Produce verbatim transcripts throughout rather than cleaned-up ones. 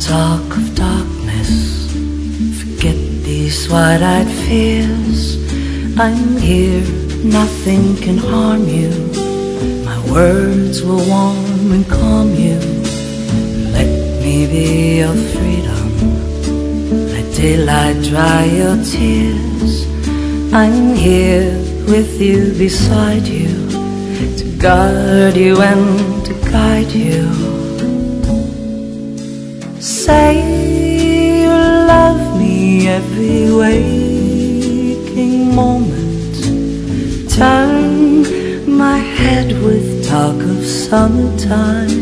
talk of darkness, forget these wide-eyed fears. I'm here, nothing can harm you. My words will warm and calm you. Let me be your freedom, let daylight dry your tears. I'm here with you, beside you, to guard you and to guide you. Say you love me every waking moment. Turn my head with talk of summertime.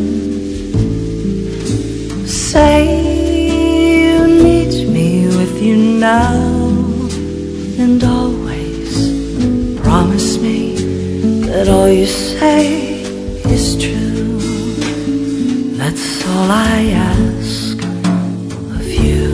Say you need me with you now and always. Promise me that all you say is true. That's all I ask of you.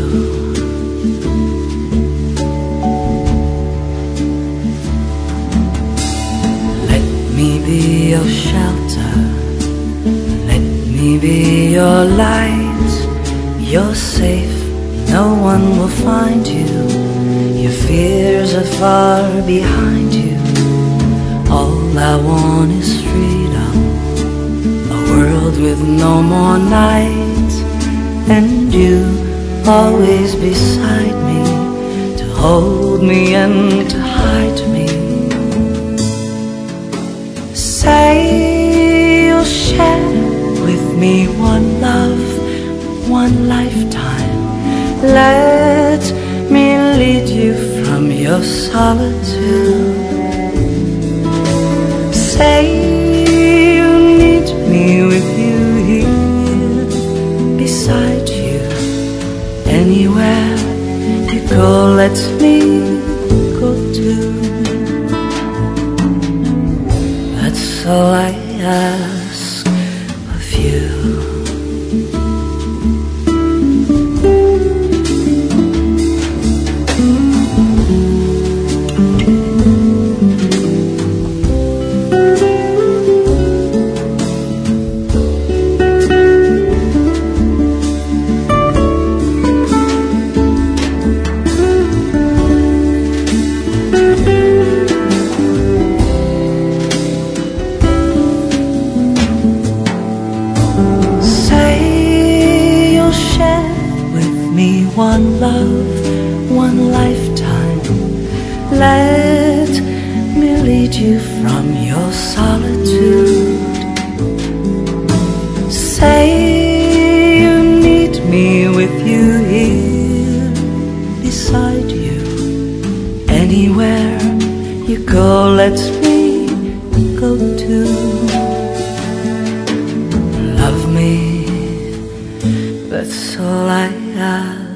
Let me be your shelter, let me be your light. You're safe, no one will find you. Your fears are far behind you. All I want is freedom, a world with no more night, and you always beside me, to hold me and to hide me. Say you'll share with me one love, one lifetime. Let me lead you from your solitude. Say you need me with you here, beside you. Anywhere you go, let me go too. That's all I ask of you. One love, one lifetime. Let me lead you from your solitude. Say you need me with you here, beside you. Anywhere you go, let me go too. Love me, that's all I ask.